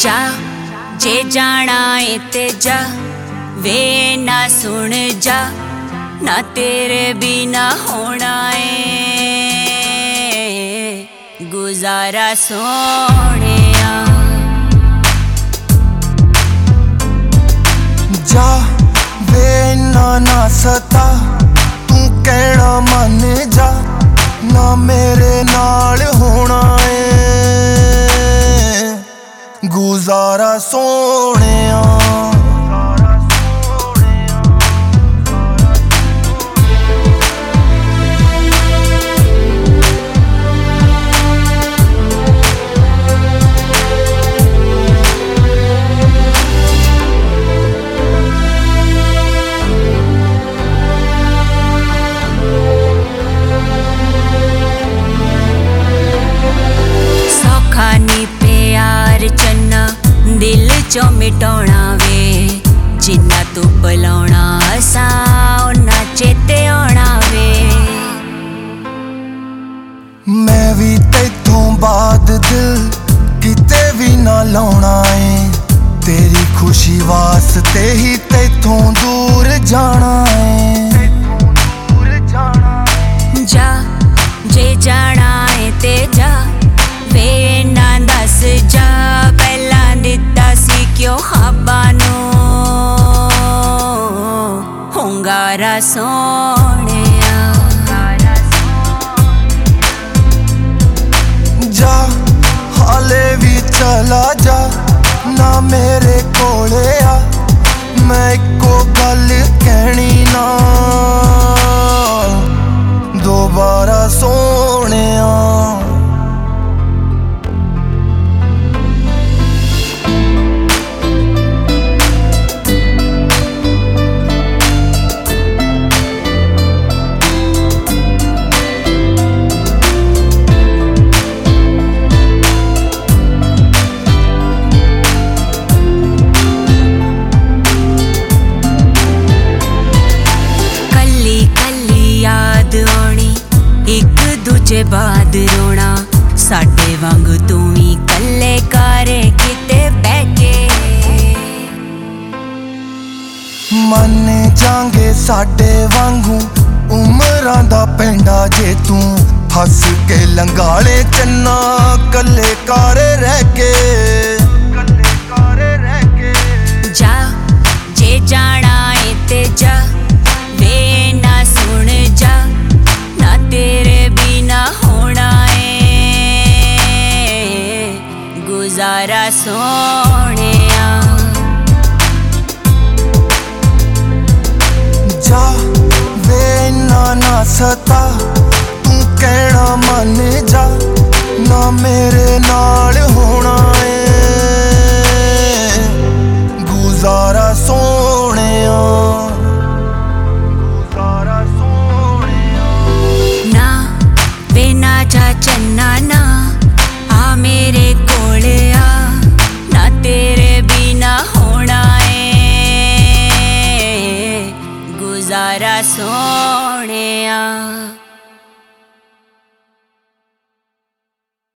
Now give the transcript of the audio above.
जा जे जाना है ते जा वे ना सुन जा ना तेरे बिना होना है गुजारा सोहणिया। जा वे ना सता तू कहना मन जा ना मेरे नाल होना है गुजारा सोहणिया। दिल चो मिटाउणा वे जिन्ना तू बुलाउणा असा उन्ना चेते आउणा वे। मैं भी तैथों बाद दिल किते भी ना लाउणा है तेरी खुशी वास्ते ही तैथों दूर जाना है। जा जे जाना है ते जा वे ना दस जा पहला दिता सी क्यों ख्वाबा नू हुंगारा सोहणिया। जा हाले भी चला जा ना मेरे कोले आ मैं इको गल कहनी ना दोबारा सोहणिया। एक दूजे बाद रोना साडे वांग तू ही कल्ले कारे किते बैके मन जांगे साडे वांगू उमरां दा पेंडा जे तू हस के लंगाले चन्ना कल्ले कारे रह के जा जे जाना है ते जा वे ना सुन जा ना तेरे बिना होना है गुजारा सोहणिया। जा वे ना सता तू कहना मन जा ना मेरे नाल होना है गुजारा सोहणिया। ना जा चन्ना ना आ मेरे कोले आ ना तेरे बिना होना है गुजारा सोहणिया।